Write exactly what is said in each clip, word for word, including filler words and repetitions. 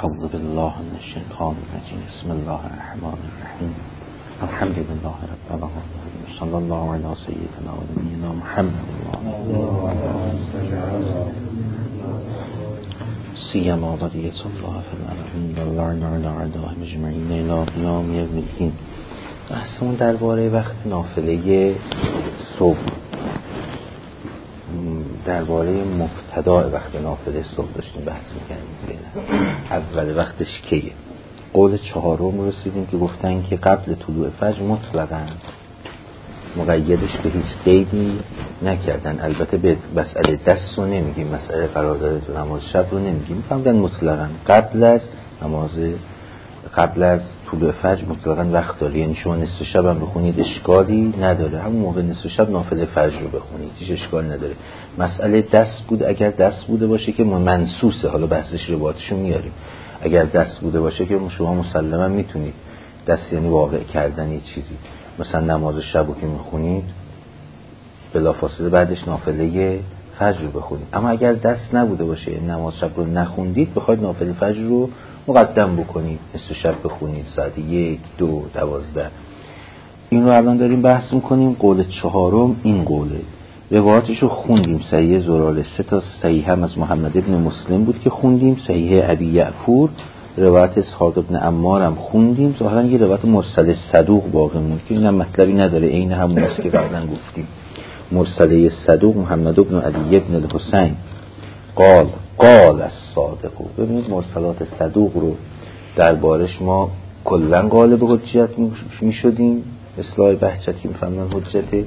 اعوذ بالله من الشیطان الرجیم. بسم الله الرحمن الرحیم. الحمد لله رب العالمین. صلی الله علی سیدنا و نبینا محمد سیما بقیت الله فی الارضین و اللعن علی اعدائهم اجمعین الی قیام یوم الدین. بحثمون درباره وقت نافله صبح، درباره مبتدا وقت نافله صبح داشتیم بحث می‌کردیم. اول وقتش کیه؟ قول چهارم رسیدیم که گفتن که قبل طلوع فجر مطلقاً، مقیدش به هیچ قیدی نکردن. البته به مسئله دست رو نمیگیم، مسئله قرارداد تو نماز شب رو نمیگیم، میفهمدن مطلقاً قبل از نماز، قبل از طلوع فجر مطلقاً وقت داره. یعنی شما نصف شب هم بخونید اشکالی نداره، همون موقع نصف شب نافله فجر رو بخونید هیچ اشکال نداره. مسئله دست بود، اگر دست بوده باشه که منسوسه، حالا بحثش روایتشو میاریم. اگر دست بوده باشه که شما مسلما میتونید، دست یعنی واقع کردن یه چیزی، مثلا نماز شب رو که میخونید بلافاصله بعدش نافله فجر رو بخونید. اما اگر دست نبوده باشه، نماز شب رو نخوندید، بخواید نافله فجر رو مقدم بکنید، نصف شب بخونید، ساعت یک، دو، دوازده. این رو الان داریم بحث میکنیم. قول چهارم این قوله، روایاتش رو خوندیم. صحیح زراله سه تا صحیح هم از محمد ابن مسلم بود که خوندیم، صحیح ابی یعفور، روایت اسحاق ابن عمار هم خوندیم. ظاهرا یه روایت مرسل صدوق باقی موند که اینم مطلبی نداره، عین همونیست که قبلا گفتیم. مرسله صدوق محمد ابن علی ابن الحسین قال قال الصادق. ببینید مرسلات صدوق رو دربارش ما کلا غالب حجت می شدیم، اصلاح بهجتی میفهمدن حجته.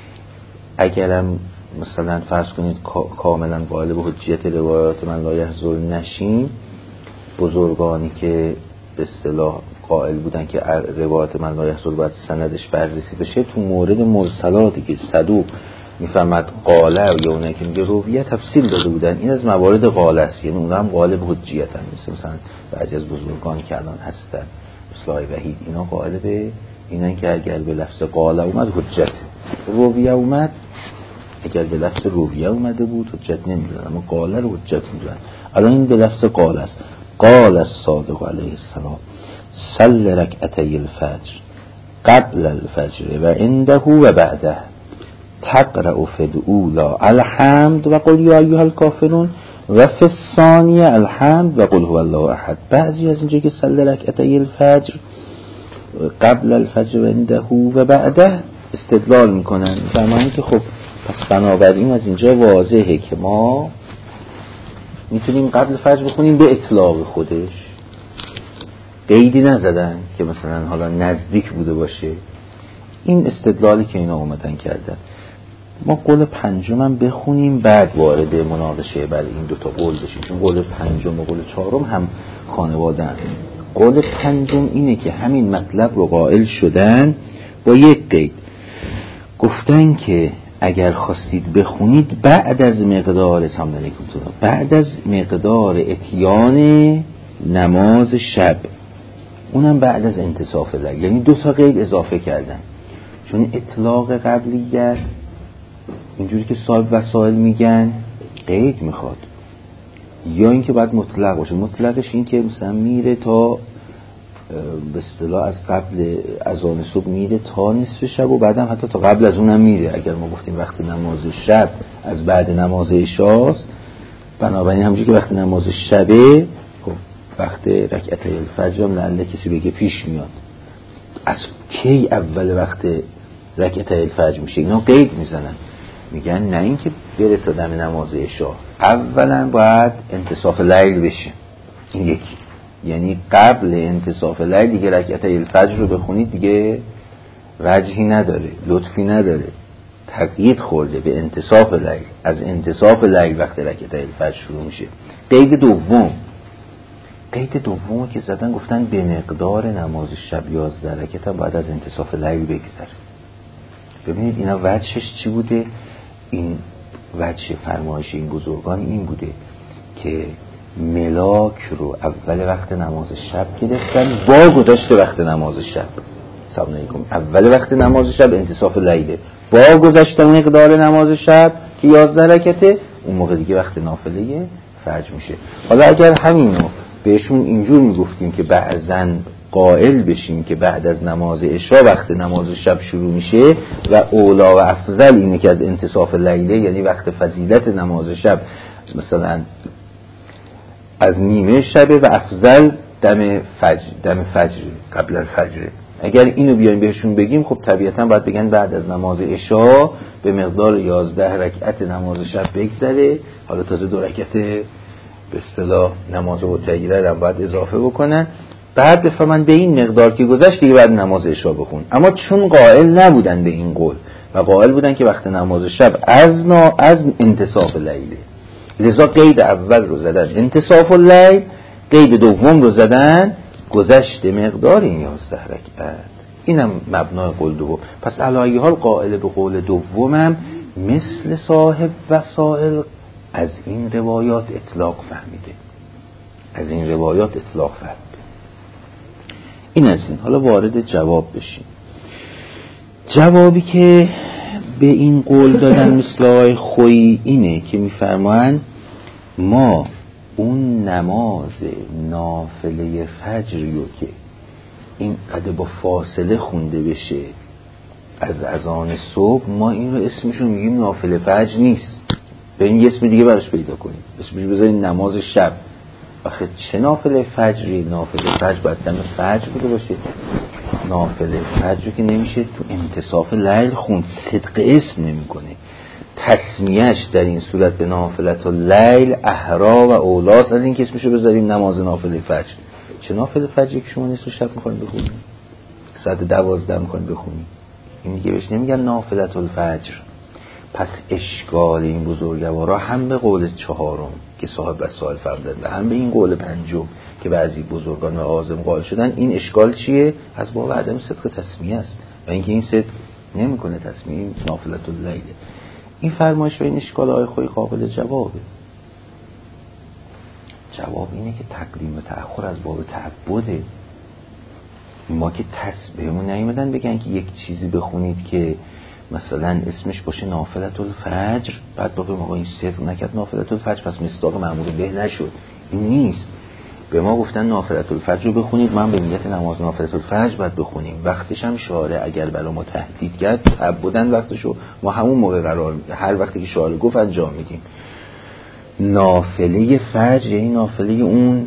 اگرم مثلا فرض کنید کاملا غالب حجت روایات من لا یحضر نشیم، بزرگانی که به اصطلاح قائل بودن که روایات من لا یحضر باید سندش بررسی بشه، تو مورد مرسلاتی که صدوق میفهمد قاله یا اونه که میگه رویه تفصیل داده بودن، این از موارد قاله است، یعنی اونا هم غالب حجیتن. مثل مثلا بعضی از بزرگانی که الان هستن، اصلاح وحید، اینا قائل به اینن که اگر به لفظ قاله اومد حجت، رویه اومد اگر به لفظ رویه اومده بود حجت نمیدونن، اما قاله رو حجت میدونن. الان این به لفظ قاله است. قال الصادق علیه السلام صل رکعتي الفجر قبل الفجر و عنده و بعده تقرأ فی الاولی الحمد و قل یا ایها الکافرون و فی الثانیه الحمد و قل هو الله احد. بعضی از اینجا که صل رکعتي الفجر قبل الفجر و عنده و بعده استدلال میکنن، زمانی که خب پس بنابراین از اینجا واضحه که ما میتونیم قبل فجر بخونیم به اطلاق خودش، قیدی نزدن که مثلا حالا نزدیک بوده باشه. این استدلالی که اینا اومدن کردن. ما قول پنجم هم بخونیم بعد وارد مناقشه بر این دوتا قول بشیم، چون قول پنجم و قول چهارم هم خانواده هم. قول پنجم اینه که همین مطلب رو قائل شدن با یک قید، گفتن که اگر خواستید بخونید بعد از مقدار سلام علیکم تو بعد از مقدار اتیان نماز شب، اونم بعد از انتصاف لیل. یعنی دو تا قید اضافه کردن، چون اطلاق قبلیت اینجوری که صاحب وسائل میگن قید میخواد، یا اینکه بعد مطلق باشه. مطلقش این که مثلا میره تا به اصطلاح از قبل اذان صبح میره تا نصف شب و بعدم حتی تا قبل از اونم میره. اگر ما گفتیم وقت نماز شب از بعد نماز عشاست، بنابراین همونجوری که وقت نماز شبه، خب وقت رکعتي الفجر هم لعله کسی بگه پیش میاد. از کی اول وقت رکعتي الفجر میشه؟ اینا قید میزنن، میگن نه اینکه بره تا دم نماز عشا، اولا باید انتصاف لیل بشه. این یکی، یعنی قبل انتصاف لیل دیگه رکعتي الفجر رو بخونید دیگه وجهی نداره، لطفی نداره، تقیید خورده به انتصاف لیل. از انتصاف لیل وقت رکعتي الفجر شروع میشه. قید دوم، قید دوم که زدن گفتن به مقدار نماز شب یازده رکعت هم باید از انتصاف لیل بگذره. ببینید اینا وجهش چی بوده؟ این وجه فرمایش این بزرگان این بوده که ملاک رو اول وقت نماز شب گرفتن با گذشت وقت نماز شب. سلام علیکم. اول وقت نماز شب انتصاف لیله، با گذشت مقدار نماز شب که یازده رکعته، اون موقع دیگه وقت نافله فجر میشه. حالا اگر همینو بهشون اینجور میگفتیم که بعضاً قائل بشیم که بعد از نماز عشا وقت نماز شب شروع میشه و اولا و افضل اینه که از انتصاف لیله، یعنی وقت فضیلت نماز شب مثلا از نیمه شبه و افضل دم فجر، دم فجر قبل الفجر. اگر اینو بیایم بهشون بگیم خب طبیعتاً باید بگن بعد از نماز عشا به مقدار یازده رکعت نماز شب بگذره، حالا تازه دو رکعت به اصطلاح نماز متعیره رو باید اضافه بکنن، بعد بفهمن به این مقدار که گذشت دیگه بعد نماز عشا بخون. اما چون قائل نبودن به این قول و قائل بودن که وقت نماز شب از نا از انتصاف لیله، لذا قید اول رو زدن انتصاف اللیل، قید دوم رو زدن گذشت مقدار این یازده رکعت. اینم مبنای قول دوم. پس علی حال قائل به قول دومم مثل صاحب وسائل از این روایات اطلاق فهمیده، از این روایات اطلاق فهمیده. این از این. حالا وارد جواب بشیم. جوابی که به این قول دادن مثل آقای خویی اینه که میفرمایند ما اون نماز نافله فجریو که این قدر با فاصله خونده بشه از اذان صبح، ما این رو اسمشو میگیم نافله فجر نیست، بریم یه اسم دیگه براش پیدا کنیم، اسمشو بذاریم نماز شب. آخه چه نافله فجری؟ نافله فجر باید دم فجر بوده باشه. نافله فجر که نمیشه تو انتصاف لیل خوند، صدق اسم نمی کنه. تسمیهش در این صورت به نافلت اللیل احرا و اولاس از این که اسمشو بذاریم نماز نافله فجر. چه نافله فجری که شما نصف شب میخواین بخونید، ساعت دوازده میخواین بخونید، این دیگه بهش نمیگن نافلت الفجر. پس اشکال این بزرگوارا هم به قول چهارم که صاحب وسائل فرمودن و هم به این قول پنجم که بعضی بزرگان و عازم قائل شدن، این اشکال چیه؟ از باب عدم صدق تسمیه است و اینکه این صدق نمیکنه تسمیه نافلت اللیل. این فرمایش و این اشکال های خوی قابل جوابه. جواب اینه که تقدیم و تأخر از باب تعبده. ما که تسبیحمون نیومدن بگن که یک چیزی بخونید که مثلا اسمش باشه نافلت الفجر بعد بگیم آقا این صدق نکرد نافلت الفجر پس مصداق مأمور به نشد. این نیست. به ما گفتن نافلت الفجر رو بخونید، من به نیت نماز نافلت الفجر باید بخونیم. وقتش هم شارع اگر برای ما تهدید کرد تعبداً وقتشو ما همون موقع قرار میدیم، هر وقتی که شارع گفت انجام میدیم. نافله فجر یعنی نافله اون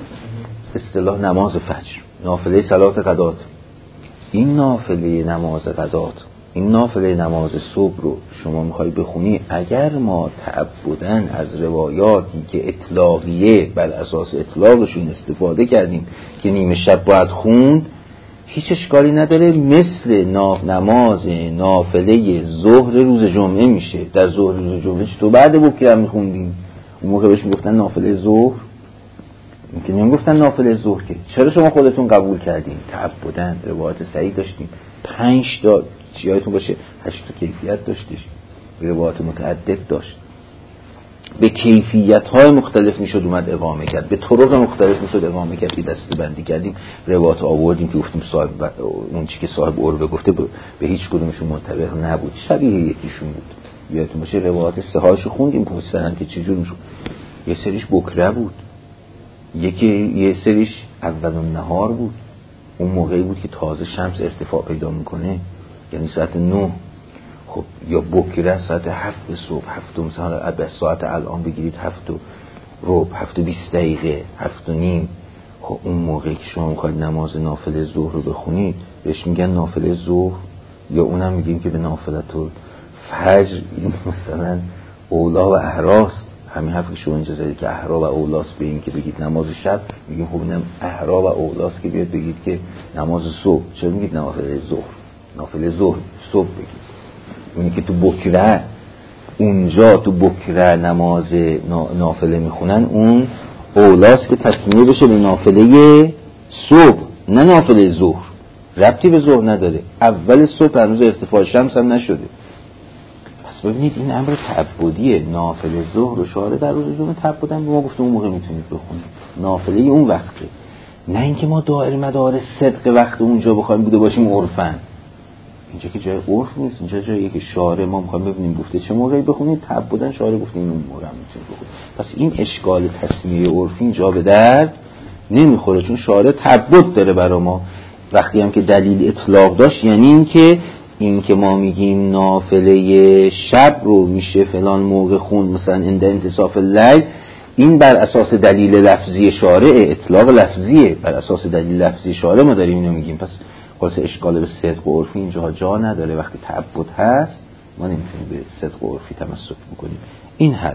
اصطلاح نماز فجر، نافله صلات غدات. این نافله نماز غدات، این نافله نماز صبح رو شما میخوای بخونی، اگر ما تعبداً از روایاتی که اطلاقیه بر اساس اطلاقشون استفاده کردیم که نیمه شب باید خوند، هیچ اشکالی نداره. مثل ناف نماز نافله ظهر روز جمعه میشه. در ظهر روز جمعه تو بعد بکر میخوندیم، اون موقع بهش میگفتن نافله ظهر، که نمیگفتن نافله ظهر. که چرا شما خودتون قبول کردین؟ تعبداً روایت صحیح داشتیم، پنج تا چیایتون باشه، هشت تا کیفیت داشتش، روایت متعدد داشت، به کیفیت های مختلف میشد اومد اقامه کرد، به طرق مختلف میشد اقامه کرد که دسته بندی کردیم، روایت آوردیم که گفتیم صاحب اون چی که صاحب عربه گفته به هیچ کدومشون منطبق نبود، شبیه یکیشون بود. یادتون باشه روایت سهاشو خوندیم پرسیدن که چجور میشد، یه سریش بکره بود، یکی یه سریش اول النهار بود، اون موقعی بود که تازه شمس ارتفاع پیدا میکنه، یعنی ساعت نه. خب یا بکره ساعت هفت صبح، هفت و مثلا به ساعت الان بگیرید هفت و ربع، هفت و بیست دقیقه، هفت و نیم. خب اون موقعی که شما میخواید نماز نافله ظهر رو بخونید بهش میگن نافله ظهر، یا اونم میگیم که به نافله فجر. این مثلا اولا و احراست. همین حرفی شما اینجا زدید که احرا و اولاست به این که بگید نماز شب، میگیم خب اینم احرا و اولاست که بیاد بگید که نماز صبح. چرا میگید نافله ظهر؟ نافله ظهر صبح بگید. اونی که تو بکره اونجا تو بکره نماز نافله میخونن اون اولاست که تسمیه بشه به نافله صبح، نه نافله ظهر. ربطی به ظهر نداره، اول صبح هنوز ارتفاع شمس هم نشده. پس ببینید این امر تعبدیه. نافله ظهر و شارع در روز جمعه تعبدن به ما گفته اون موقع میتونید بخونید، نافله اون وقته، نه اینکه ما دائر مدار صدق وقت اونجا بخوایم بوده باشیم عرفن. اینجا که جای عرف نیست، اینجا جاییه که شارع ما میخوایم ببینیم گفته چه موقعی بخونید، تعبدن شارع گفته این اون موقع میتونید بخونید. پس این اشکال تسمیه عرفی اینجا به درد نمیخوره، چون شارع تعبد داره برای ما. وقتی هم که دلیل اطلاق داشت یعنی این که این که ما میگیم نافله شب رو میشه فلان موقع خون مثلا عند انتصاف اللیل، این بر اساس دلیل لفظی شارع، اطلاق لفظیه، بر اساس دلیل لفظی شارع ما داریم اینو میگیم. پس خلاص اشکال به صدق و عرفی اینجا جا نداره. وقتی تعبد هست ما نمیتونیم به صدق و عرفی تمسک بکنیم. این حل.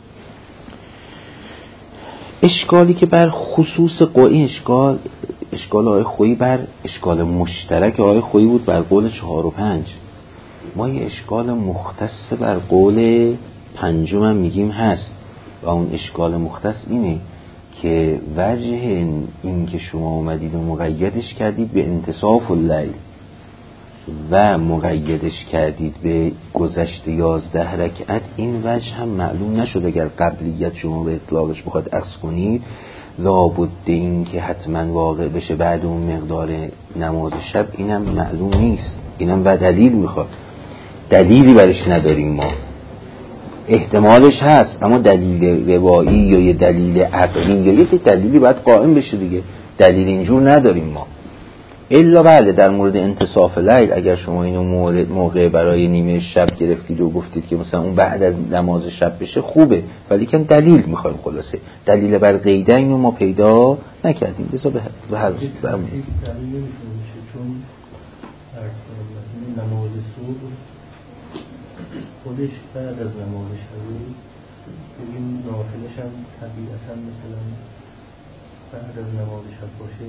اشکالی که بر خصوص قوی اشکال اشکال آقای خویی بر اشکال مشترک آقای خویی بود بر قول چهار و پنج. ما یه اشکال مختص بر قول پنجم هم میگیم هست و اون اشکال مختص اینه که وجه این که شما اومدید و مقیدش کردید به انتصاف اللیل و مقیدش کردید به گذشت یازده رکعت، این وجه هم معلوم نشد. اگر قبلیت شما به اطلاقش بخواد اخذ کنید لابد این که حتما واقع بشه بعد اون مقدار نماز شب، اینم معلوم نیست، اینم و دلیل میخواد. دلیلی برش نداریم ما، احتمالش هست اما دلیل روایی یا یه دلیل عقلی یا یه دلیلی باید قائم بشه دیگه. دلیل اینجور نداریم ما. الا بله در مورد انتصاف لیل اگر شما اینو مورد موقع برای نیمه شب گرفتید و گفتید که مثلا اون بعد از نماز شب بشه خوبه، ولی که دلیل میخوایم. خلاصه دلیل بر قیده اینو ما پیدا نکردیم. بذار به هر روز برمونید. دلیل نمیشه چون نماز صبح خودش بعد از نماز شب بگیم نافلش هم طبیعتا مثلا بعد از نماز شب باشه.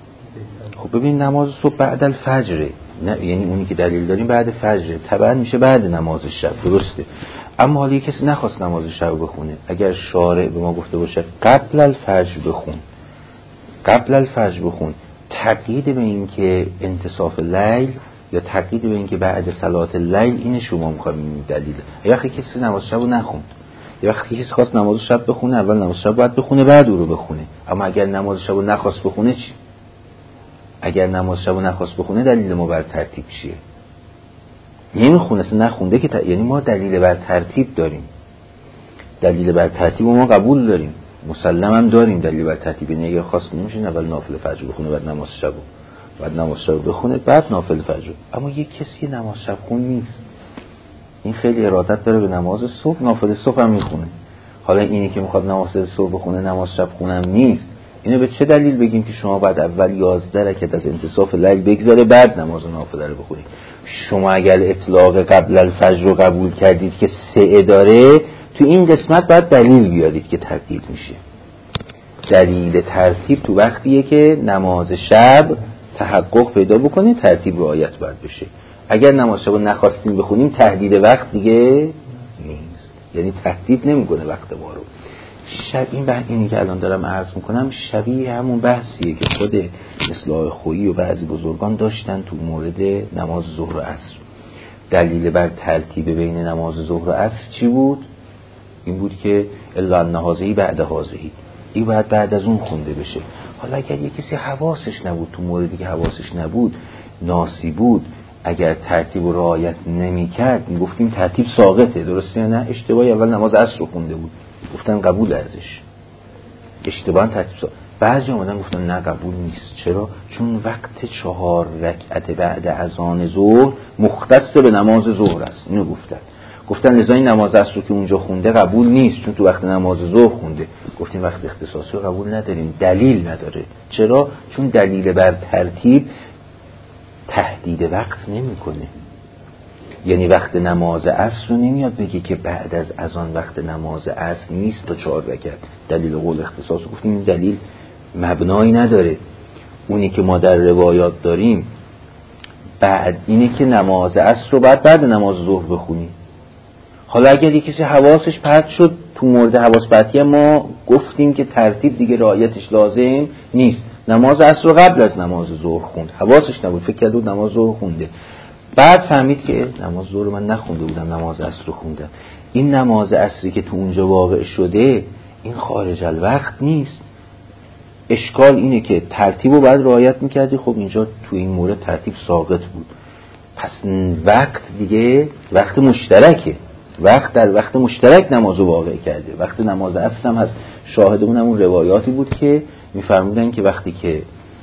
خب ببین نماز صبح بعد الفجره، نه یعنی اونی که دلیل داریم بعد فجره، طبعا میشه بعد نماز شب، درسته. اما حالا کسی نخواست نماز شب بخونه، اگر شارع به ما گفته باشه قبل الفجر بخون، قبل الفجر بخون، تقیید به این که انتصاف لیل یا تقیید به این که بعد صلات اللیل، این شما میخوایم دلیل. یا وقتی کسی نماز شب رو نخوند، یا وقتی کسی خواست نماز شب بخونه اول نماز شب باید بخونه بعد او رو بخونه. اما اگر نماز شب رو نخواست بخونه چی؟ اگر نماز شب رو نخواست بخونه دلیل ما بر ترتیب چیه؟ نمیخونه، اصلا نخونده که ت... یعنی ما دلیل بر ترتیب داریم، دلیل بر ترتیب ما قبول داریم، مسلم هم داریم دلیل بر ترتیب. یعنی اگر خواست نمیشه اول نافل فجر بخونه بعد نماز شب، بعد نماز شب بخونه بعد نافل فجر. اما یک کسی نماز شب خون نیست، این خیلی ارادت داره به نماز صبح، نافل صبح هم میخونه. حالا اینی که میخواد نماز صبح بخونه نماز شب خونم نیست، اینو به چه دلیل بگیم که شما بعد اول یازده رکعت از انتصاف لیل بگذاره بعد نماز نافله رو بخونید؟ شما اگر اطلاق قبل الفجر رو قبول کردید که سه داره، تو این قسمت باید دلیل بیارید که ترتیب میشه. دلیل ترتیب تو وقتیه که نماز شب تحقق پیدا بکنه، ترتیب رعایت باید بشه. اگر نماز شب رو نخواستیم بخونیم تحدید وقت دیگه نیست، یعنی تهدید نمیکنه وقت ما رو. شب این بحث اینی که الان دارم عرض میکنم شبیه همون بحثیه که خود اصلاح خویی و بعضی بزرگان داشتن تو مورد نماز ظهر و عصر. دلیل بر ترتیب بین نماز ظهر و عصر چی بود؟ این بود که الا ان هذه بعد هذه، این باید بعد از اون خونده بشه. حالا اگر یه کسی حواسش نبود، تو موردی که حواسش نبود ناسی بود، اگر ترتیب و رعایت نمی کرد میگفتیم ترتیب ساقطه، درسته یا نه؟ اشتباهی اول نماز عصر رو خونده بود، گفتن قبول ازش، اشتباه ترتیب ساقط. بعضی اومدن گفتن نه قبول نیست. چرا؟ چون وقت چهار رکعت بعد اذان ظهر مختص به نماز ظهر است. اینو گفتن گفتن لذا این نماز عصر رو که اونجا خونده قبول نیست، چون تو وقت نماز ظهر خونده. گفتیم وقت اختصاصی رو قبول نداریم، دلیل نداره. چرا؟ چون دلیل بر ترتیب تحدید وقت نمیکنه. یعنی وقت نماز عصر رو نمیاد بگه که بعد از اذان وقت نماز عصر نیست تا چهار رکعت. دلیل قول اختصاص رو گفتیم این دلیل مبنایی نداره. اونی که ما در روایات داریم بعد اینه که نماز عصر رو بعد بعد نماز ظهر بخونی. حالا اگر یک کسی حواسش پرت شد، تو مورد حواس پرتی ما گفتیم که ترتیب دیگه رعایتش لازم نیست. نماز عصر رو قبل از نماز ظهر خوند، حواسش نبود، فکر کرد بود نماز ظهر خونده، بعد فهمید که نماز ظهر رو من نخونده بودم، نماز عصر رو خوندم. این نماز عصری که تو اونجا واقع شده این خارج الوقت نیست. اشکال اینه که ترتیب رو باید رعایت میکردی. خب اینجا تو این مورد ترتیب ساقط بود، پس وقت دیگه وقت مشترکه، وقت در وقت مشترک نمازو واقع کرده. وقت نماز عصر هم هست، شاهد اون همون روایاتی بود که میفرمودن که وقتی که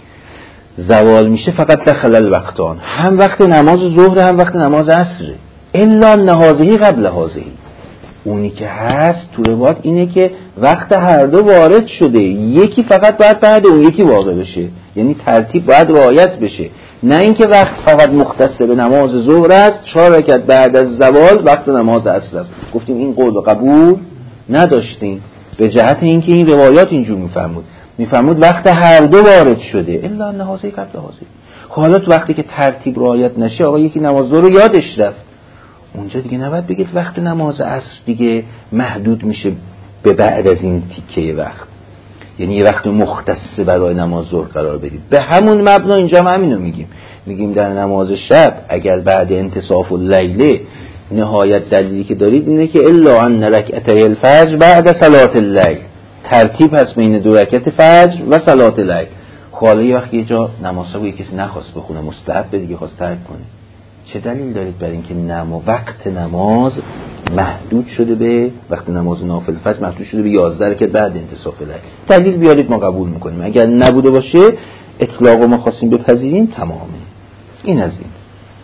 زوال میشه فقط دخل الوقتان، هم وقت نماز ظهر هم وقت نماز عصر، الا نهازهی قبل هازهی. اونی که هست تو روایت اینه که وقت هر دو وارد شده، یکی فقط باید بعد اون یکی واقع بشه، یعنی ترتیب باید رعایت بشه، نه اینکه وقت فقط مختص به نماز ظهر است، چهار رکعت بعد از زوال وقت نماز عصر است. گفتیم این قول و قبول نداشتیم به جهت اینکه این روایات اینجور میفرمود میفرمود وقت هر دو وارد شده الا نهازهی قبل هازهی. حالا تو وقتی که ترتیب رعایت نشه، آقا یکی نماز ظهر رو یادش رفت، اونجا دیگه نباید بگید وقت نماز عصر دیگه محدود میشه به بعد از این تیکه وقت، یعنی یه وقت مختص برای نماز ظهر قرار بدید. به همون مبنا اینجا هم همینو میگیم، میگیم در نماز شب اگر بعد انتصاف اللیل نهایت دلیلی که دارید اینه که الا ان رکعتي الفجر بعد صلات اللیل، ترتیب هست بین دو رکعت فجر و صلات اللیل. حالا یه وقت یه جا نماز رو کسی نخواست بخونه، مستحب دیگه خواست ترک کنه، چه دلیل دارید برای اینکه نما وقت نماز محدود شده به وقت نماز نافل فجر محدود شده به یازده رکعت بعد انتصاف اللیل؟ دلیل بیارید ما قبول میکنیم، اگر نبوده باشه اطلاق ما خواستیم بپذیریم تمامه. این از این.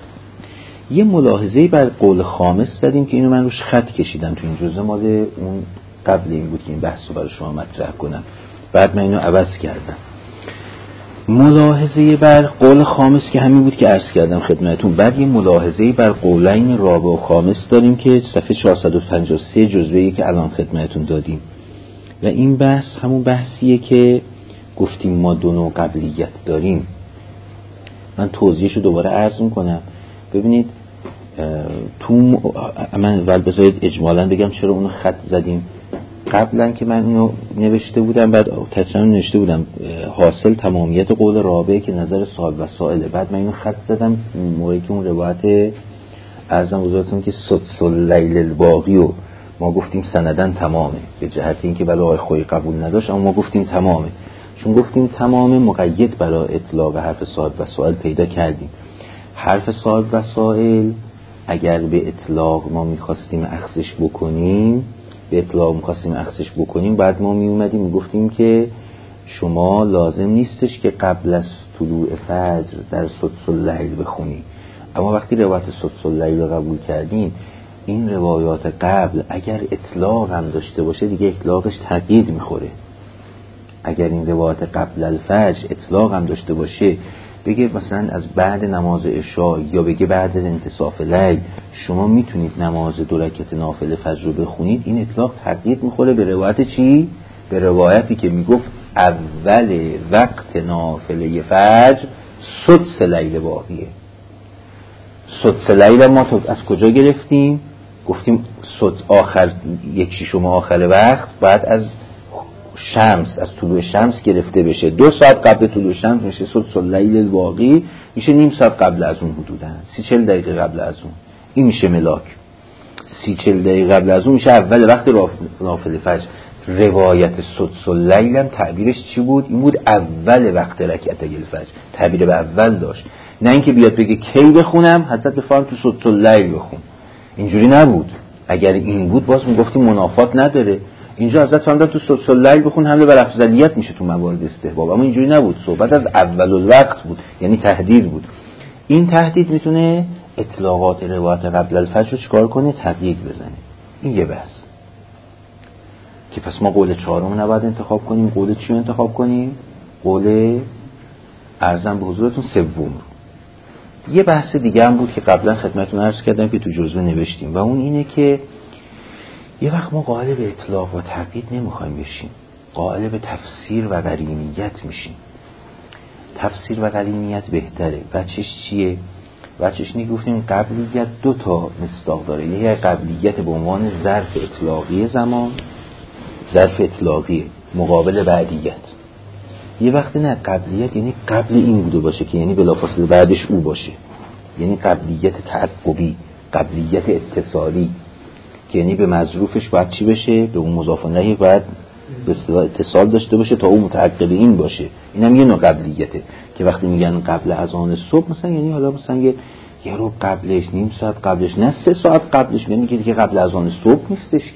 یه ملاحظه‌ای بر قول خامس زدیم که اینو من روش خط کشیدم تو این جزء مال اون قبل این بود که این بحث رو برای شما مطرح کنم، بعد من اینو عوض کردم. ملاحظه بر قول خامس که همین بود که عرض کردم خدمتون. بعد یه ملاحظه بر قولین رابع و خامس داریم که صفحه چهارصد و پنجاه و سه جزوه‌ای که الان خدمتون دادیم، و این بحث همون بحثیه که گفتیم ما دو نوع قبلیت داریم. من توضیحش رو دوباره عرض میکنم. ببینید تو من ول بذارید اجمالا بگم چرا اونو خط زدیم. قبلا که من اینو نوشته بودم، بعد ترجمه نوشته بودم حاصل تمامیت قول رابعه که نظر صاحب وسائله، بعد من اینو خط زدم موقعی که اون روایت ارزم حضورتون که سدس اللیل الباقی و ما گفتیم سندن تمامه، به جهت اینکه بلا آقای خویی قبول نداشت، اما ما گفتیم تمامه. چون گفتیم تمامه مقید برای اطلاق حرف صاحب وسائل پیدا کردیم. حرف صاحب وسائل اگر به اطلاق ما میخواستیم اخذش بکنیم به اطلاق میخواستیم اخذش بکنیم بعد ما میومدیم میگفتیم که شما لازم نیستش که قبل از طلوع فجر در سدس اللیل بخونی، اما وقتی روایت سدس اللیل رو قبول کردیم، این روایات قبل اگر اطلاق هم داشته باشه دیگه اطلاقش تقیید میخوره. اگر این روایت قبل الفجر اطلاق هم داشته باشه، بگه مثلا از بعد نماز عشاء یا بگه بعد از انتصاف لیل شما میتونید نماز دو رکعت نافله فجر رو بخونید، این اطلاق تقیید میخوره به روایت چی؟ به روایتی که میگفت اول وقت نافله فجر سدس لیل باقیه. سدس لیل ما تو از کجا گرفتیم؟ گفتیم سدس آخر یک شیشم آخر وقت بعد از شمس، از طلوع شمس گرفته بشه، دو ساعت قبل طلوع شمس میشه سدس اللیل الباقی، میشه نیم ساعت قبل از اون حدودا، سی چل دقیقه قبل از اون، این میشه ملاک. سی چل دقیقه قبل از اون میشه اول وقت نافله فجر. روایت سدس اللیل هم تعبیرش چی بود؟ این بود اول وقت رکعتای الفجر، تعبیر به اول داشت، نه اینکه بیاد بگه کی بخونم، حضرت بفرم تو سدس اللیل بخون. اینجوری نبود. اگر این بود باز میگفتیم منافات نداره. اینجا حضرت فرمودن تو سدس اللیل بخون، حمله بر افضلیت میشه تو موارد استحباب، اما اینجوری نبود، صحبت از اول الوقت بود، یعنی تهدید بود. این تهدید میتونه اطلاقات روایت قبل الفجر رو چیکار کنه؟ تقیید بزنه. این یه بحث که پس ما قول چهارم نباید انتخاب کنیم، قول چی رو انتخاب کنیم؟ قول ارزم به حضورتون سوم. یه بحث دیگه هم بود که قبلا خدمتتون عرض کردم که تو جزوه نوشتیم، و اون اینه که یه وقت ما قائل به اطلاق و تقیید نمیخوایم بشیم، قائل به تفسیر و قرینیت میشیم. تفسیر و قرینیت بهتره. بچش چیه؟ بچش اینه که گفتیم قبلیت دو تا مصداق داره. یه قبلیت به عنوان ظرف اطلاقی زمان، ظرف اطلاقی مقابل بعدیت. یه وقت نه قبلیت یعنی قبل این بوده باشه که یعنی بلافاصله بعدش او باشه، یعنی قبلیت تعقبی، قبلیت اتصالی که یعنی به مظروفش باید چی بشه؟ به اون مضاف الیه باید به اصطلاح اتصال داشته باشه تا اون متعقب این باشه. اینم یه نوع قبلیته که وقتی میگن قبل اذان صبح مثلا یعنی حالا مثلا یه یه رو قبلش، نیم ساعت قبلش، نه سه ساعت قبلش، یعنی که دیگه قبل اذان صبح نیستش که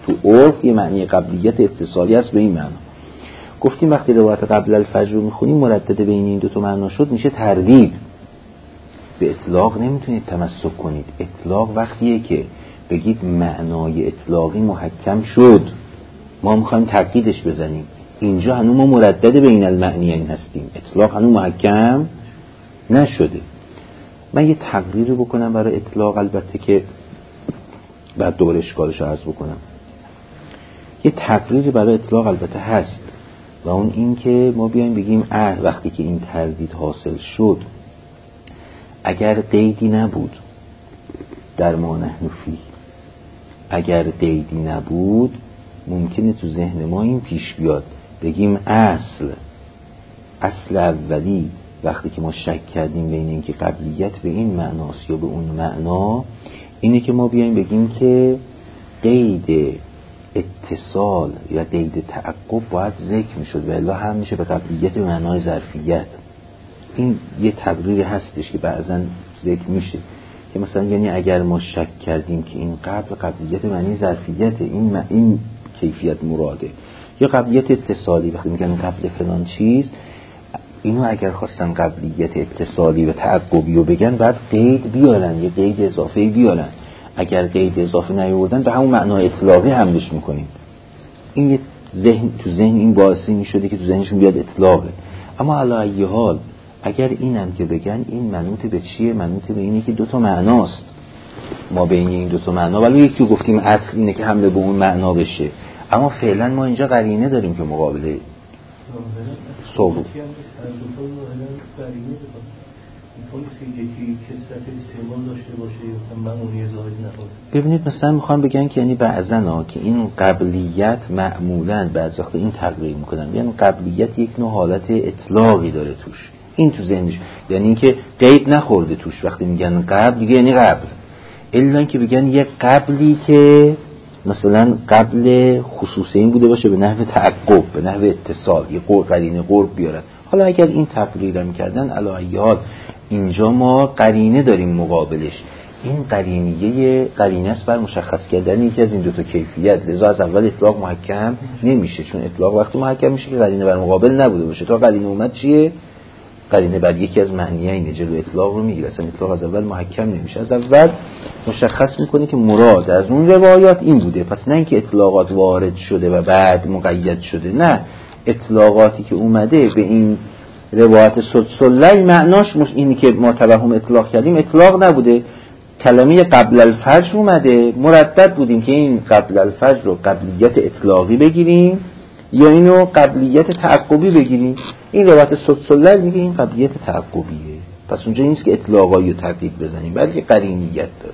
تو عرف یه معنی قبلیت اتصالی است به این معنا. گفتیم وقتی روایت قبل الفجر رو میخونیم مردد بین این دو تا معنا شد میشه تردید. به اطلاق نمیتونید تمسک کنید. اطلاق وقتیه که بگید معنای اطلاقی محکم شد، ما میخوایم تقییدش بزنیم. اینجا هنوز ما مردد بین المعنیین هستیم، اطلاق هنوز محکم نشده. من یه تقریری بکنم برای اطلاق، البته که بعد دوباره اشکالش رو عرض بکنم. یه تقریری برای اطلاق البته هست و اون این که ما بیایم بگیم اه وقتی که این تردید حاصل شد اگر قیدی نبود در ما نحن فیه، اگر قیدی نبود ممکنه تو ذهن ما این پیش بیاد بگیم اصل اصل اولی وقتی که ما شک کردیم بین این که قبلیت به این معناست یا به اون معنا، اینه که ما بیایم بگیم که قید اتصال یا قید تعقب باید ذکر میشد و الا هم میشه به قبلیت به معنای ظرفیت. این یه تقریری هستش که بعضا ذکر میشه که مثلا یعنی اگر ما شک کردیم که این قبل قبلیت معنی ظرفیت، این م... این کیفیت مراده، یا قبلیت اتصالی وقتی میگن قبل فلان چیز، اینو اگر خواستن قبلیت اتصالی و تعقبی رو بگن بعد قید بیارن، یه قید اضافه بیارن. اگر قید اضافه نیاوردن به همون معنای اطلاقی حملش میکنیم. این یه ذهن تو ذهن این باعثی میشده که تو ذهنشون بیاد اطلاقه. اما علی ای حال اگر اینم که بگن این منوط به چیه؟ منوط به اینه که دو تا معناست، ما بین این دو تا معنا ولی یکی گفتیم اصل اینه که حمله به اون معنا بشه، اما فعلا ما اینجا قرینه داریم که مقابله صحبت ببینید مثلا میخوام بگن که یعنی بعضن ها که این قبلیت معمولاً بعض وقت این تقریر میکنن، یعنی قبلیت یک نوع حالت اطلاقی داره توش، این تو ذهنش، یعنی این که قید نخورده توش. وقتی میگن قبل دیگه یعنی قبل، الا که بگن یک قبلی که مثلا قبل خصوصی این بوده باشه به نحو تعقب، به نحو اتصال، یه قرب قرینه قرب بیارن. حالا اگر این تقریر میکردن علی ای حال اینجا ما قرینه داریم مقابلش. این قرینیه قرینه است بر مشخص کردن یکی از این دو تا کیفیت، لذا از اول اطلاق محکم نمیشه، چون اطلاق وقتی محکم میشه که قرینه بر مقابل نبوده باشه. تا قرینه اومد چیه؟ قرینه بر یکی از معنیین جلو اطلاق رو میگیره. اصلا اطلاق از اول محکم نمیشه، از اول مشخص میکنه که مراد از اون روایات این بوده. پس نه اینکه اطلاقات وارد شده و بعد مقید شده، نه، اطلاقاتی که اومده به این روایت سلسله معناش مش اینی که ما توهم اطلاق کردیم اطلاق نبوده. کلمه قبل الفجر اومده، مردد بودیم که این قبل الفجر رو قبلیت اطلاقی بگیریم یا اینو قبلیت تعقبی بگیریم. این روایت سلسله میگه این قبلیت تعقبیه، پس اونجا نیست که اطلاقایی رو تقیید بزنیم بلکه قرینیت داره.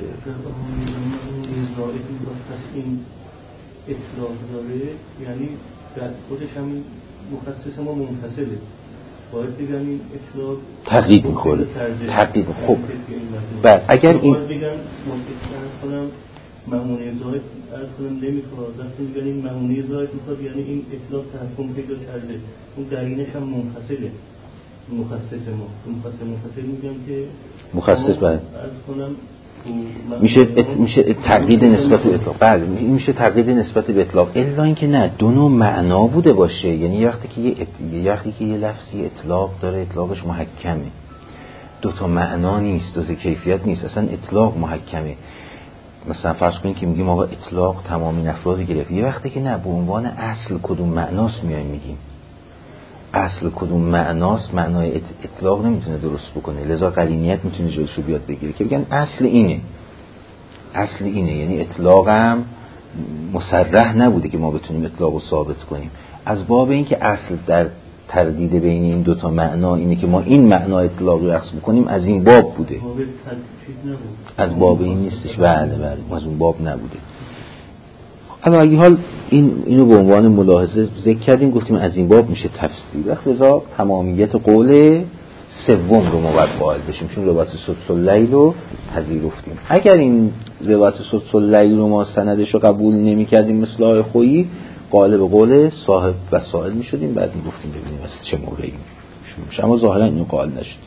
این اطلاق داره یعنی در خودش هم مخصص ما منفصله، باید بگن این اطلاق تقیید میخوره، تقیید. خب بعد اگر این باید بگن مطلق کنم معمونه زاید ارز کنم نمیخواد، وقتی میگن این معمونه زاید میخواد یعنی این اطلاق تحکم پیدا کرده، اون درینش هم منفصله، مخصص ما مخصص منفصل میگم که مخصص باید ارز کنم میشه ات... میشه تقیید نسبت به اطلاق. بله میشه تقیید نسبت به اطلاق، الا اینکه نه دو نوع معنا بوده باشه. یعنی یه وقتی که یه ات... یه وقتی که یه لفظی اطلاق داره اطلاقش محکمه، دو تا معنا نیست، دو تا کیفیت نیست، اصلا اطلاق محکمه. مثلا فرض کنید که میگیم آقا اطلاق تمامی افراد گرفت، یه وقتی که نه به عنوان اصل کدوم معناست میایم میگیم اصل کدوم معناست، معنای اطلاق نمیتونه درست بکنه، لذا قرینیت میتونه جلوشو بیاد بگیره که بگن اصل اینه، اصل اینه. یعنی اطلاق هم مصرح نبوده که ما بتونیم اطلاق رو ثابت کنیم، از باب این که اصل در تردید بین این دوتا معنا اینه که ما این معنا اطلاقی رو اخذ بکنیم، از این باب بوده، از باب این نیستش. بله بله از اون باب نبوده. حالا اگه حال این اینو به عنوان ملاحظه ذکر کردیم، گفتیم از این باب میشه تفسیر. وقت لذا تمامیت قول سوم رو ما باید قائل بشیم، چون روایت سدس اللیل رو پذیرفتیم. اگر این روایت سدس اللیل رو ما سندش رو قبول نمی کردیم مثل آقای خویی، قائل به قول صاحب وسائل می شدیم، بعد می گفتیم ببینیم از چه موقعی میشه، اما ظاهرا اینو قائل نشدیم.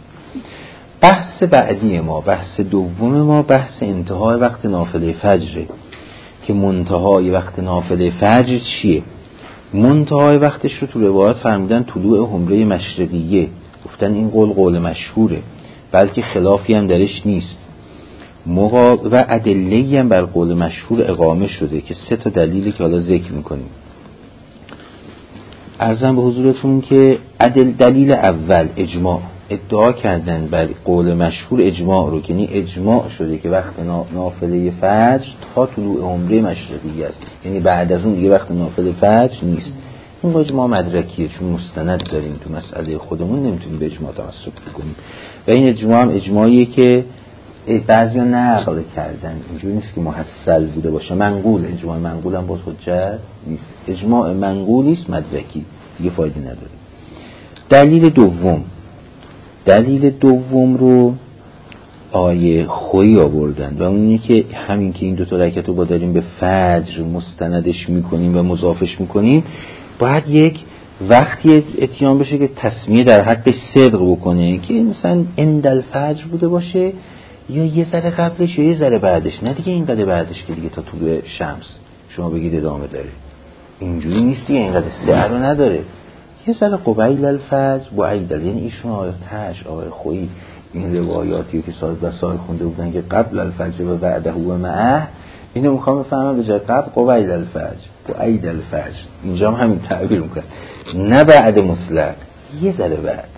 بحث بعدی ما، بحث دوم ما، بحث انتهای وقت نافله فجره که منتهای وقت نافله فجر چیه. منتهای وقتش رو تو روایات فرمودن طلوع حمره مشرقیه، گفتن این قول قول مشهوره، بلکه خلافی هم درش نیست. مقا و ادله‌ای هم بر قول مشهور اقامه شده که سه تا دلیلی که حالا ذکر میکنیم. عرضم به حضورتون که عدل دلیل اول اجماع، ادعا کردن بر قول مشهور اجماع رو، یعنی اجماع شده که وقت نافله فجر تا طلوع حمره مشرقی است، یعنی بعد از اون دیگه وقت نافله فجر نیست. این با اجماع مدرکیه، چون مستند داریم تو مسئله خودمون، نمیتونیم به اجماع تعصب کنیم. و این اجماع هم اجماعیه که بعضیا نقل کردن، اینجوری نیست که محصل بوده باشه. منقول، اجماع منقول هم باز حجت نیست، اجماع منقولی است مدرکی، دیگه فایده نداره. دلیل دوم، دلیل دوم رو آیه خویی آوردن و اون اینه که همین که این دو تا رکعت رو با داریم به فجر مستندش میکنیم و مضافش میکنیم، باید یک وقتی اتیان بشه که تسمیه در حقش صدق بکنه، که مثلا اندل فجر بوده باشه یا یه ذره قبلش یا یه ذره بعدش، نه دیگه اینقدر بعدش که دیگه تا طلوع شمس شما بگید ادامه داره. اینجوری نیست دیگه، اینقدر سعر رو نداره، یه ذره قبیل الفجر با عیدل. یعنی ایشون آیه تش آیه خویی این روایاتی که سال و سال خونده بودن که قبل الفجر و بعده و معه، اینو میخوام بفهمم به جای قبل قبیل الفجر و عید الفجر، اینجا هم همین تعبیر میکنه، نه بعد مطلق، یه ذره بعد،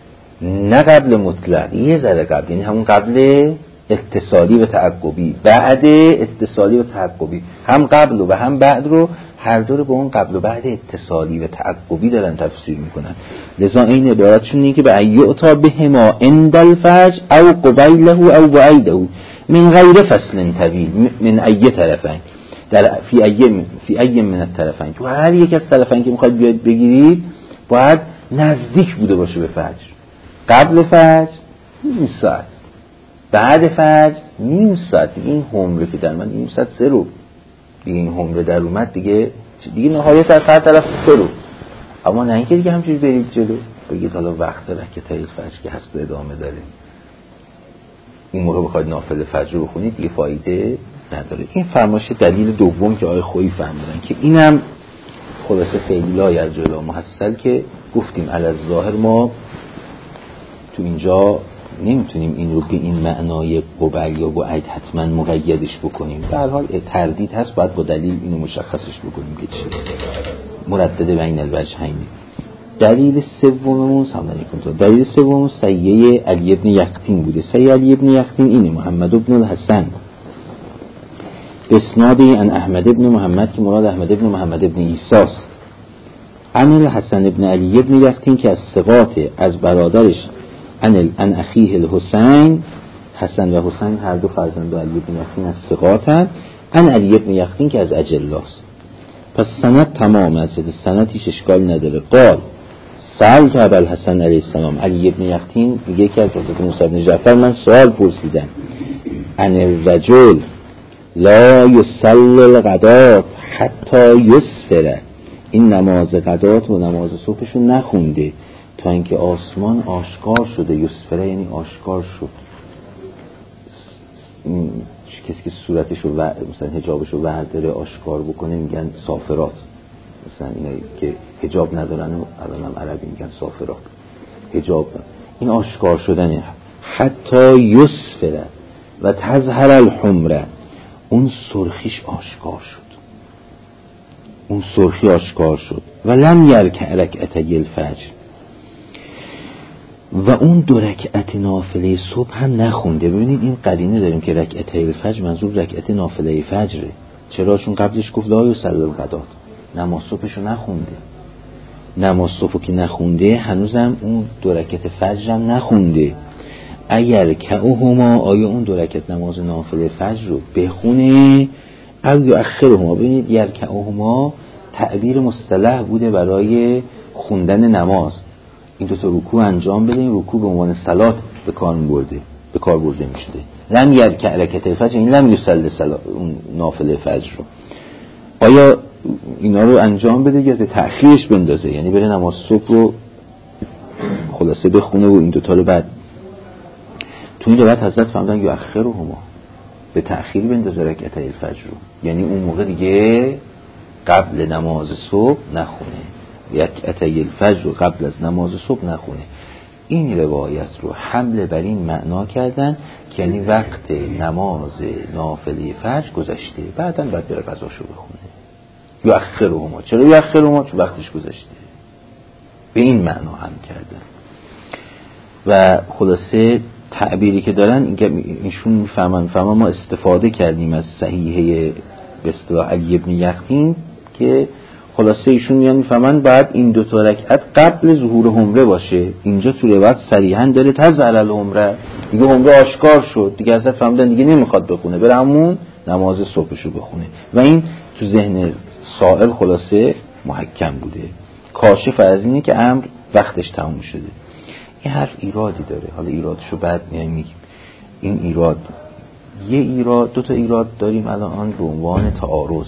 نه قبل مطلق، یه ذره قبل، یعنی همون قبل اتصالی و تعقبی، بعد اتصالی و تعقبی، هم قبل و هم بعد رو هر دو رو به اون قبل و بعد اتصالی و تعقبی دارن تفسیر میکنن. لذا این عبارتشون اینه که به ایعتا بهما عند الفجر او قبیله او بعیده من غیر فصل طویل من ای طرفین، در فی ای فی ای من الطرفین، تو هر یک از طرفین که میخواید بیاید بگیرید باید نزدیک بوده باشه به فجر. قبل فجر نیم ساعت، بعد فجر نیم ساعت، این حمره که در من نیم ساعت سه رو دیگه، این حمره در اومد دیگه دیگه نهایت از هر طرف سه رو. اما نه اینکه دیگه همچنین برید جلو بگید حالا وقت رکعتای فجر که هست ادامه داره، این موقع بخواید نافله فجر رو بخونید دیگه فایده نداره. این فرمایش دلیل دوم که آقای خویی فهمیدن که اینم خلاصه خیلی لایه جلو محصل که گفتیم علی ظاهر ما تو اینجا نمیتونیم این رو به این معنای قبل یا بعید حتما مقیدش بکنیم، در حال تردید هست، باید با دلیل اینو مشخصش بکنیم که چی مردد بین الوجهین. دلیل سوممون سامدنی کنتون دلیل سوممون سیه علی ابن یقطین بوده. سیه علی ابن یقطین اینه محمد ابن الحسن اسنادی ان احمد ابن محمد که مراد احمد ابن محمد ابن عیساست، ان الحسن ابن علی ابن یقطین که از ثقات از برادرش ان ان اخیه الحسین، حسن و حسین هر دو فرزند علی ابن یقطین از ثقاتن، ان علی ابن یقطین که از اجلاست. پس سند تمام است، سندیش اشکال نداره. قال سأل که ابو الحسن علیه السلام، علی ابن یقطین میگه که از حضرت موسی بن جعفر من سوال پرسیدم، ان الرجل لا یصلی الغداة حتی یسفر، این نماز غدات و نماز صبحشو نخونده تا اینکه آسمان آشکار شده. یسفره یعنی آشکار شد. کسی که صورتشو و مثلا حجابشو ورداره آشکار بکنه میگن سافرات، مثلا اینایی که حجاب ندارن و الانم عربی میگن سافرات، حجاب دارن. این آشکار شدنه. حتی یسفره و تظهر الحمره، اون سرخیش آشکار شد، اون سرخی آشکار شد. و لم یرکع رکعتي الفجر، و اون دو رکعت نافله صبح هم نخونده. ببینید این قرینه داریم که رکعتي الفجر منظور رکعت نافله فجره. چرا؟ چون قبلش گفت لا یصلی الغداة، نماز صبحشو نخونده. نماز صبحو که نخونده هنوزم اون دو رکعت فجر هم نخونده. اگر کهما، آیا اون دو رکعت نماز نافله فجر رو بخونه او یؤخرهما. ببینید یرکعهما تعبیر مصطلح بوده برای خوندن نماز. این دو تا رکوع انجام بده، این رکوع به عنوان صلات به کار برده به کار برده میشده. لم یرکع رکعتي الفجر، این لم یصلی صلات اون نافله فجر رو. آیا اینا رو انجام بده یا تأخیرش بندازه، یعنی بره نماز صبح رو خلاصه بخونه و این دو تا رو بعد. تو این روایت حضرت فرمودن یؤخرهما، به تأخیر بندازه رکعتای الفجر رو، یعنی اون موقع دیگه قبل نماز صبح نخونه، رکعتای الفجر رو قبل از نماز صبح نخونه. این روایت رو حمله بر این معنا کردن که یعنی وقت نماز نافله فجر گذشته، بعداً باید بره قضاشو بخونه. یؤخرهما، چرا یؤخرهما؟ چون وقتش گذشته. به این معنا هم کردن. و خلاصه تعبیری که دارن ایشون میفهمن میفهمن ما استفاده کردیم از صحیحه به اصطلاح علی ابن یقطین که خلاصه ایشون میان میفهمن بعد این دو تا رکعت قبل ظهور حمره باشه. اینجا تو روایت صریحا داره تزعل الحمره، دیگه حمره آشکار شد دیگه، حضرت فهمیدن دیگه نمیخواد بخونه، بره همون نماز صبحشو بخونه. و این تو ذهن سائل خلاصه محکم بوده، کاشف از اینه که امر وقتش تموم شده. این حرف ایرادی داره، حالا ایرادشو بعد میایم میگیم. این ایراد یه ایراد دو تا ایراد داریم الان به عنوان تعارض.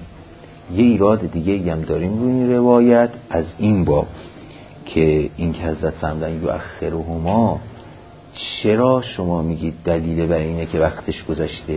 یه ایراد دیگه هم داریم روی این روایت از این باب که این که حضرت فرمودن یؤخرهما، چرا شما میگید دلیل بر اینه که وقتش گذشته؟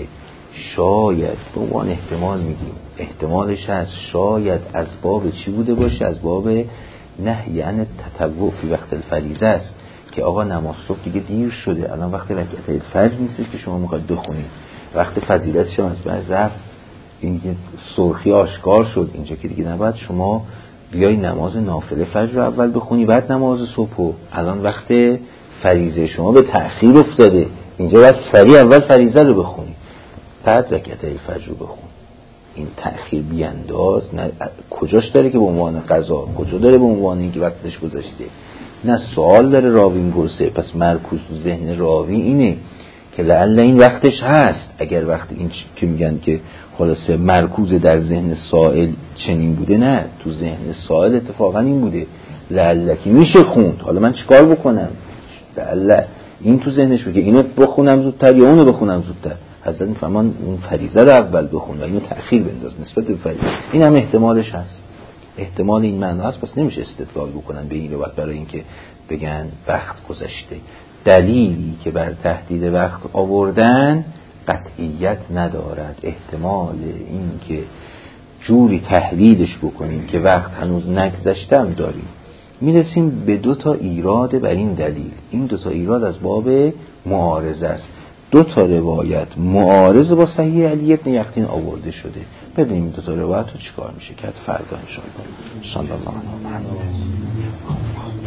شاید به عنوان احتمال میگیم، احتمالش هست شاید از باب چی بوده باشه؟ از باب نهی عن تطوع فی وقت الفریضه است که آقا نماز صبح دیگه دیر شده، الان وقت رکعت الفجر نیست که شما میخواید بخونید، وقت فضیلتش هم از بعد رفت، این سرخی آشکار شد اینجا که دیگه نباید شما بیای نماز نافله فجر رو اول بخونی بعد نماز صبح. الان وقت فریضه شما به تأخیر افتاده، اینجا باید سریع اول فریضه رو بخونی بعد رکعت الفجر رو بخون. این تأخیر بیانداز نه کجاش داره که به عنوان قضا، کجا داره به عنوان اینکه وقتش گذشته؟ نه سوال داره راوی میپرسه، پس مرکوز تو ذهن راوی اینه که لعل این وقتش هست. اگر وقت این که میگن که خلاصه مرکوز در ذهن سائل چنین بوده، نه تو ذهن سائل اتفاقا این بوده لعل که میشه خوند، حالا من چیکار بکنم؟ لعل این تو ذهنش بوده اینو بخونم زودتر یا اونو بخونم زودتر. حضرت میفهمان اون فریضه رو اول بخون و اینو تأخیر بنداز نسبت به فریضه. این هم احتمالش هست، احتمال این معنی هست، پس نمیشه استدلال بکنن به این رو برای اینکه بگن وقت گذشته. دلیلی که بر تحدید وقت آوردن قطعیت ندارد، احتمال این که جوری تحلیلش بکنیم که وقت هنوز نگذشته هم داریم. میرسیم به دو تا ایراد بر این دلیل. این دو تا ایراد از باب معارضه است. دو تا روایت معارض با صحیح علی ابن یقطین آورده شده. ببینیم دو تا روایت رو چیکار میشه کرد فردا ان شاء الله. صلی الله علیه و آله.